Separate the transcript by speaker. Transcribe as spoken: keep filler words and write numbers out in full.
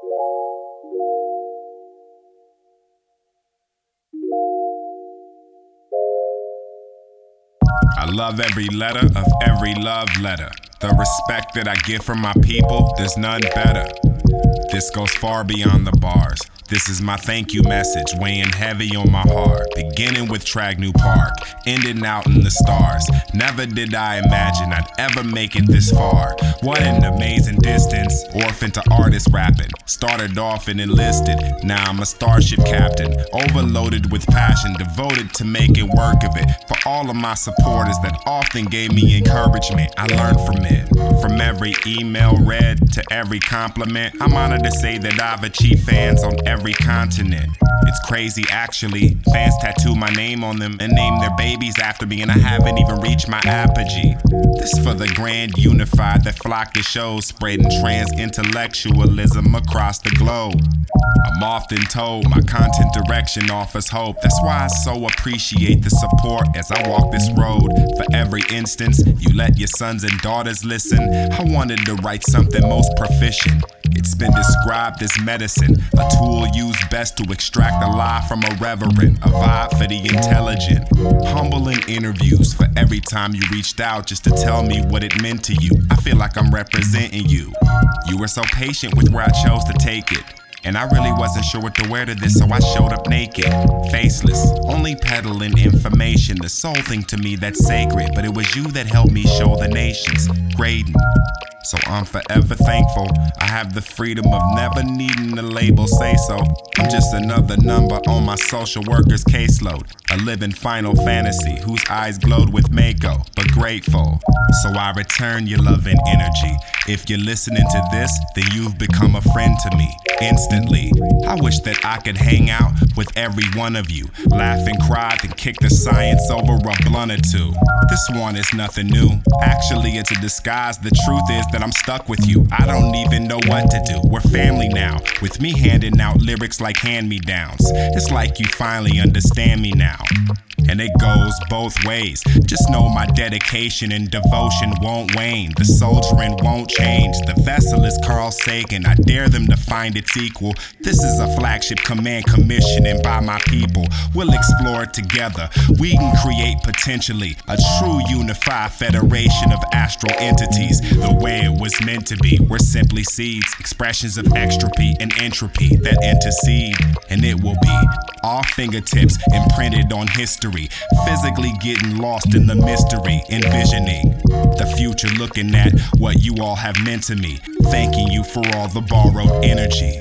Speaker 1: I love every letter of every love letter. The respect that I get from my people, there's none better. This goes far beyond the bars. This is my thank you message, weighing heavy on my heart. Beginning with Tragnew Park, ending out in the stars. Never did I imagine I'd ever make it this far. What an amazing distance, orphan to artist rapping. Started off and enlisted, now I'm a starship captain. Overloaded with passion, devoted to making work of it. For all of my supporters that often gave me encouragement, I learned from it. From every email read to every compliment, I'm honored to say that I've achieved fans on every continent. It's crazy actually, fans tattoo my name on them and name their babies after me, and I haven't even reached my apogee. This for the grand unified that flock to shows, spreading trans intellectualism across the globe. I'm often told my content direction offers hope. That's why I so appreciate the support as I walk this road. For every instance you let your sons and daughters listen, I wanted to write something most proficient. It's been described as medicine, a tool used best to extract a lie from a reverend, a vibe for the intelligent. Humbling interviews for every time you reached out just to tell me what it meant to you. I feel like I'm representing you. You were so patient with where I chose to take it, and I really wasn't sure what to wear to this, so I showed up naked, faceless, only peddling information. The sole thing to me that's sacred, but it was you that helped me show the nations. Grading. So I'm forever thankful I have the freedom of never needing a label say so. I'm just another number on my social worker's caseload, a living Final Fantasy whose eyes glowed with Mako, but grateful. So I return your love and energy. If you're listening to this, then you've become a friend to me instantly. I wish that I could hang out with every one of you, laugh and cry, then kick the science over a blunt or two. This one is nothing new. Actually, it's a disguise. The truth is that I'm stuck with you. I don't even know what to do. We're family now, with me handing out lyrics like hand-me-downs. It's like you finally understand me now, and it goes both ways. Just know my dedication and devotion won't wane. The soldiering won't change. The vessel is Carl Sagan. I dare them to find its equal. This is a flagship command commissioning by my people. We'll explore it together. We can create potentially a true unified federation of astral entities, the way it was meant to be. We're simply seeds, expressions of extropy and entropy that intercede, and it will be our fingertips imprinted on history, physically getting lost in the mystery, envisioning the future, looking at what you all have meant to me, thanking you for all the borrowed energy.